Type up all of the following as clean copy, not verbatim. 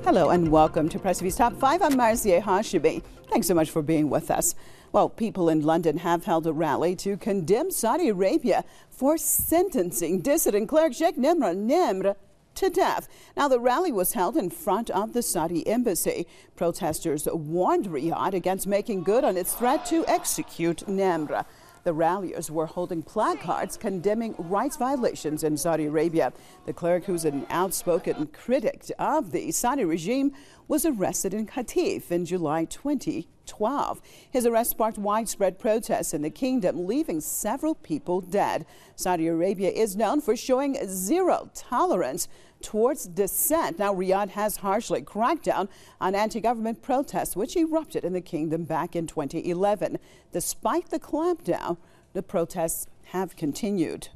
Hello and welcome to Press TV's Top 5. I'm Marzieh Hashimi. Thanks so much for being with us. Well, people in London have held a rally to condemn Saudi Arabia for sentencing dissident cleric Sheikh Nimr to death. Now, the rally was held in front of the Saudi embassy. Protesters warned Riyadh against making good on its threat to execute Nimr. The ralliers were holding placards condemning rights violations in Saudi Arabia. The cleric, who's an outspoken critic of the Saudi regime, was arrested in Qatif in July 2012. His arrest sparked widespread protests in the kingdom, leaving several people dead. Saudi Arabia is known for showing zero tolerance towards dissent. Now, Riyadh has harshly cracked down on anti-government protests, which erupted in the kingdom back in 2011. Despite the clampdown, the protests have continued.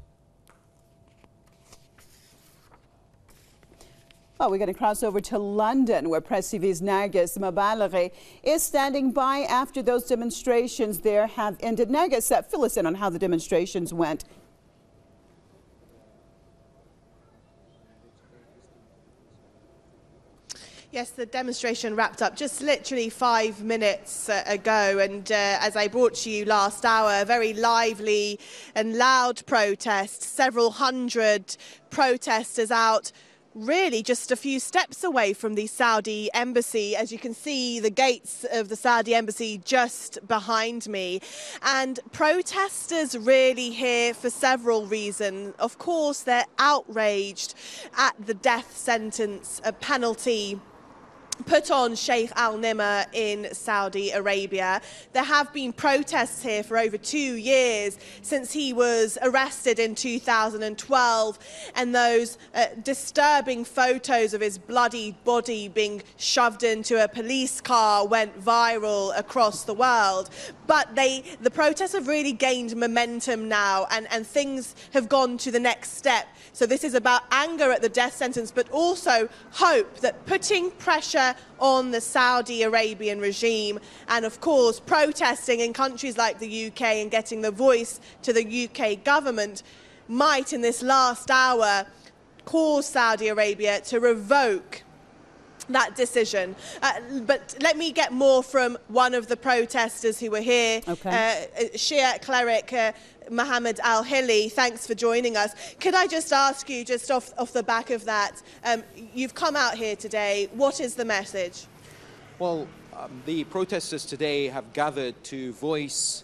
Well, we're going to cross over to London, where Press TV's Nargis Mabalaghi is standing by after those demonstrations there have ended. Nargis, fill us in on how the demonstrations went. Yes, the demonstration wrapped up just literally 5 minutes ago, and as I brought to you last hour, a very lively and loud protest. Several hundred protesters out really just a few steps away from the Saudi embassy. As you can see, the gates of the Saudi embassy just behind me. And protesters really here for several reasons. Of course, they're outraged at the death sentence, a penalty put on Sheikh Al-Nimr in Saudi Arabia. There have been protests here for over 2 years since he was arrested in 2012, and those disturbing photos of his bloody body being shoved into a police car went viral across the world. But the protests have really gained momentum now, and things have gone to the next step. So this is about anger at the death sentence, but also hope that putting pressure on the Saudi Arabian regime, and of course protesting in countries like the UK and getting the voice to the UK government, might in this last hour cause Saudi Arabia to revoke that decision. But let me get more from one of the protesters who were here, Shia cleric Mohammed Al-Hili. Thanks for joining us. Could I just ask you, just off the back of that, you've come out here today. What is the message? Well, the protesters today have gathered to voice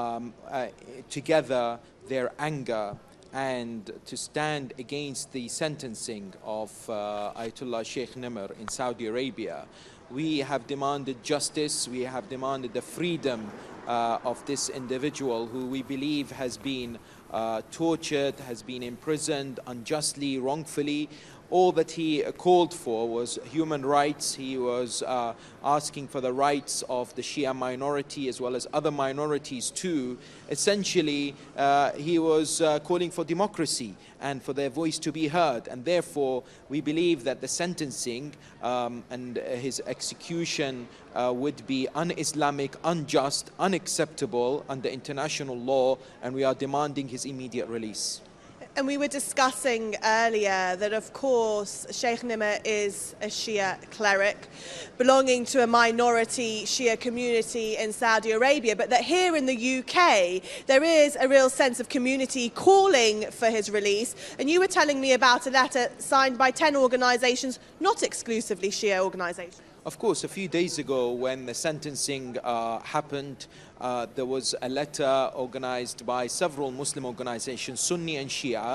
together their anger and to stand against the sentencing of Ayatollah Sheikh Nimr in Saudi Arabia. We have demanded justice. We have demanded the freedom of this individual who we believe has been tortured, has been imprisoned unjustly, wrongfully. All that he called for was human rights. He was asking for the rights of the Shia minority as well as other minorities too. Essentially, he was calling for democracy and for their voice to be heard. And therefore, we believe that the sentencing and his execution would be un-Islamic, unjust, unacceptable under international law, and we are demanding his immediate release. And we were discussing earlier that, of course, Sheikh Nimr is a Shia cleric belonging to a minority Shia community in Saudi Arabia, but that here in the UK, there is a real sense of community calling for his release. And you were telling me about a letter signed by 10 organisations, not exclusively Shia organisations. Of course, a few days ago when the sentencing happened, there was a letter organized by several Muslim organizations, Sunni and Shia.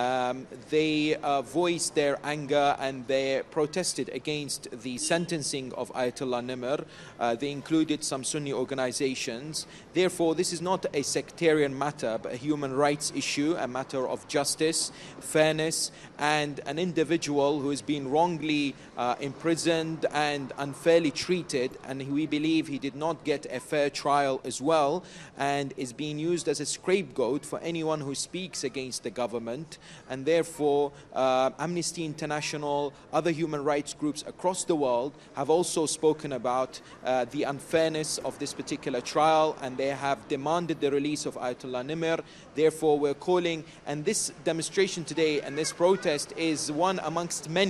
They voiced their anger and they protested against the sentencing of Ayatollah Nimr. They included some Sunni organizations. Therefore, this is not a sectarian matter, but a human rights issue, a matter of justice, fairness, and an individual who has been wrongly imprisoned and unfairly treated, and we believe he did not get a fair trial as well, and is being used as a scapegoat for anyone who speaks against the government. And therefore, Amnesty International, other human rights groups across the world have also spoken about the unfairness of this particular trial, and they have demanded the release of Ayatollah Nimr. Therefore, we're calling, and this demonstration today and this protest is one amongst many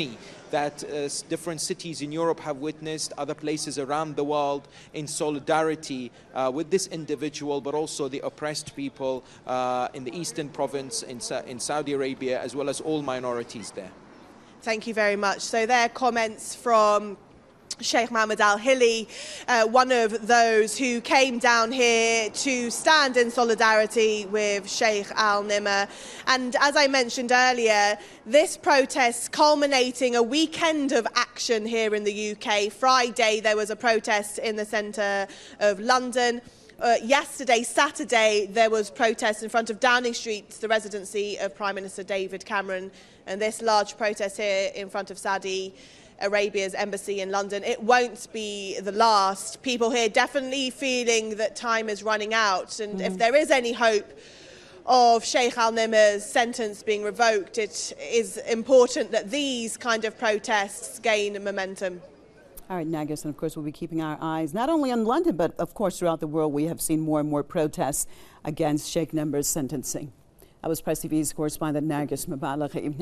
that different cities in Europe have witnessed, other places around the world, in solidarity with this individual, but also the oppressed people in the eastern province in Saudi Arabia, as well as all minorities there. Thank you very much. So there are comments from Sheikh Mohammed Al Hilli, one of those who came down here to stand in solidarity with Sheikh Al Nimr. And as I mentioned earlier, this protest culminating a weekend of action here in the UK. Friday, there was a protest in the centre of London. Yesterday, Saturday, there was protests in front of Downing Street, the residency of Prime Minister David Cameron, and this large protest here in front of Saudi Arabia's embassy in London. It won't be the last. People here definitely feeling that time is running out, and if there is any hope of Sheikh Al Nimr's sentence being revoked, it is important that these kind of protests gain momentum. All right, Nargis, and of course we'll be keeping our eyes not only on London, but of course throughout the world. We have seen more and more protests against Sheikh Nimr's sentencing. That was Press TV's correspondent Nargis Mabalaghi.